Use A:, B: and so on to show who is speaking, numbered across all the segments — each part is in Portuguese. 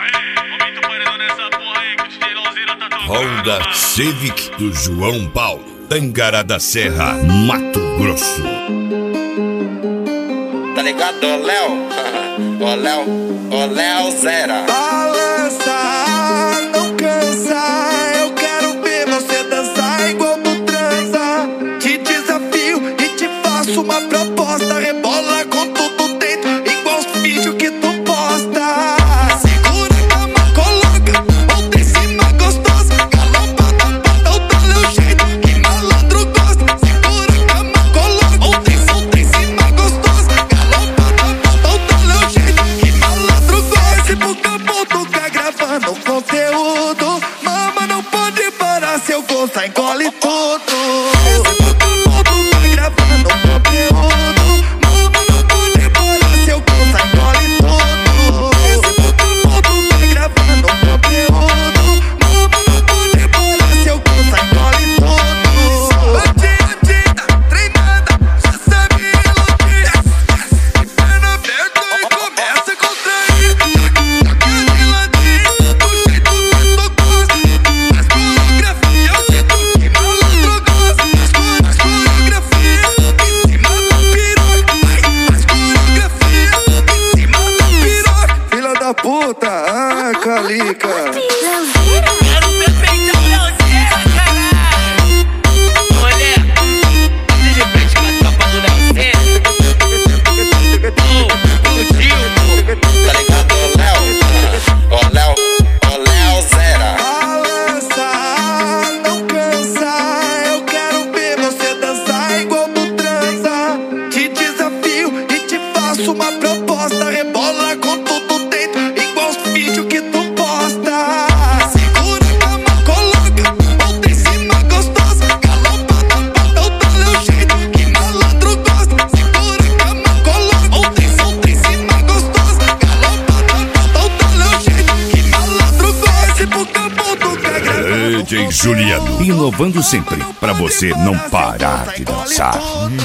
A: Honda Civic do João Paulo, Tangará da Serra, Mato Grosso.
B: Tá ligado, ô Léo? Ô Léo Zera.
C: Balança, não cansa. Eu quero ver você dançar igual tu transa. Te desafio e te faço uma proposta. Rebola com tudo dentro, igual os vídeos que tu posta. Segura a cama, coloca outra em cima gostosa. Galopa na bota, dá meu jeito, que malandro gosta. Segura a cama, coloca outra em cima gostosa. Galopa na bota, dá meu jeito, que malandro gosta. Se pro campo tu tá gravando conteúdo, mama, não pode parar, se eu gostar engole tudo. Se pro campo tu tá gravando conteúdo, mama, não pode parar, se eu gostar engole tudo. Se pro campo tu tá gravando conteúdo, mama, não pode parar, se eu gostar engole tudo. Bandida, treinada, já sabe iludir. Perna aberta e começa a contrair. Toca de ladinho, do jeito que tu gosta. As coreografia, o jeito que malandro gosta. As coreografia, em cima da piroca. As coreografia, em cima da piroca. Filha da puta, Calica.
D: Quero ver peitão Leozeira, caralho. Olha, bate de frente com a tropa do Leozeira. O tio,
B: Tá ligado, ô Léo? Ô Léo Zera.
C: Balança, não cansa. Eu quero ver você dançar igual tu transa. Te desafio e te faço uma proposta. Rebola com tudo dentro, igual os vídeos que tu posta. Segura a cama, coloca outra em cima gostosa. Galopa na bota, dá meu jeito, que malandro gosta. Segura a cama, coloca outra em cima gostosa. Galopa na bota, dá meu jeito, que malandro gosta. Se pro campo tu tá gravando
A: DJ Juliano, inovando sempre, pra você não parar de dançar.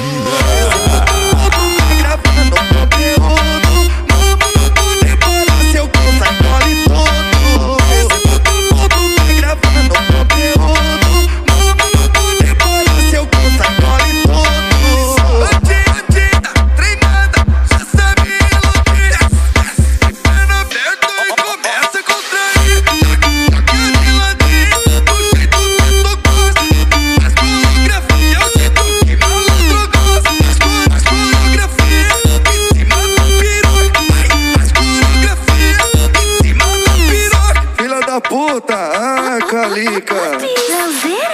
C: gravando conteúdo, mama, não pode parar, se eu gostar engole tudo. Se pro campo tu tá gravando conteúdo, mama, não pode parar, se eu gostar engole tudo. Bandida, treinada, já sabe iludir. Perna aberta e começa a contrair. Toca de ladinho, do jeito que tu gosta. As coreografia, o jeito que malandro gosta. As coreografia, em cima da piroca. As coreografia, em cima da piroca. Filha da puta, Calica.
E: Leozeira.